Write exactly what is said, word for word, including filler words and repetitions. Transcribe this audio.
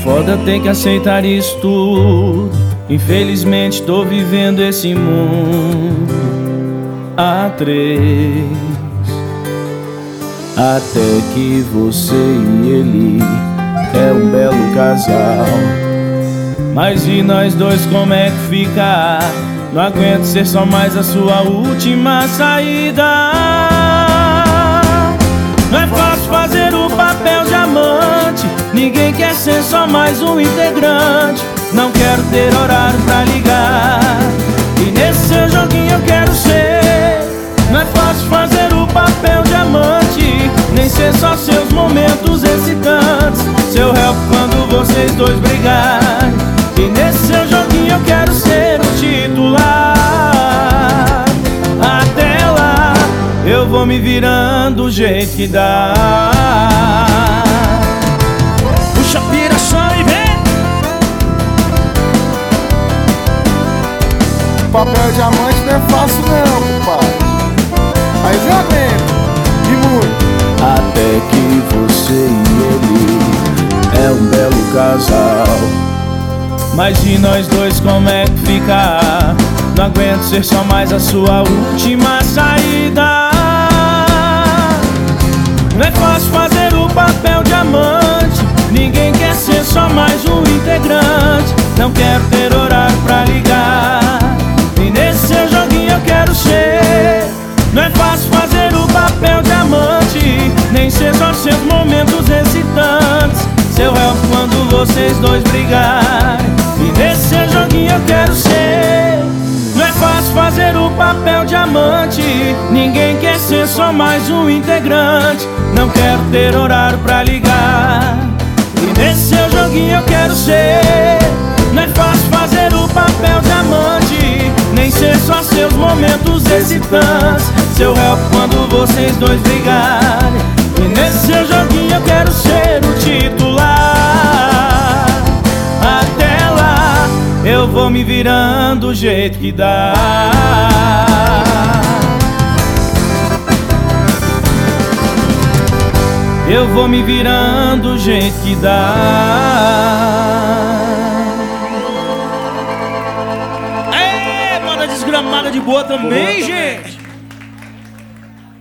foda ter que aceitar isso tudo. Infelizmente tô vivendo esse mundo a três. Até que você e ele é um belo casal. Mas e nós dois, como é que fica? Não aguento ser só mais a sua última saída. Não é fácil fazer o papel de amante. Ninguém quer ser só mais um integrante. Não quero ter horário pra ligar, e nesse seu joguinho eu quero ser. Não é fácil fazer o papel de amante, nem ser só seus momentos excitantes, seu help quando vocês dois brigarem. E nesse seu joguinho eu quero ser o titular. Até lá eu vou me virando do jeito que dá. Puxa a piração e vem. Papel de amante não é fácil não, pai. Mas eu aguento, e muito. Até que você e ele é um belo casal. Mas e nós dois, como é que fica? Não aguento ser só mais a sua última saída. Não é fácil fazer o papel de amante. Ninguém quer ser só mais um integrante. Não quero ter horário pra ligar, e nesse seu joguinho eu quero ser. Não é fácil fazer o papel de amante, nem ser só seus momentos excitantes, seu help quando vocês dois brigarem. E nesse seu joguinho eu quero ser. Não é fácil fazer o papel de amante. Ninguém quer ser só mais um integrante. Não quero ter horário pra ligar, e nesse seu joguinho eu quero ser. Não é fácil fazer o papel de amante, nem ser só seus momentos excitantes, seu help quando vocês dois brigarem. E nesse seu joguinho eu quero ser o titular. Até lá eu vou me virando do jeito que dá. Eu vou me virando do jeito que dá. Aê, moda desgramada de boa também, gente.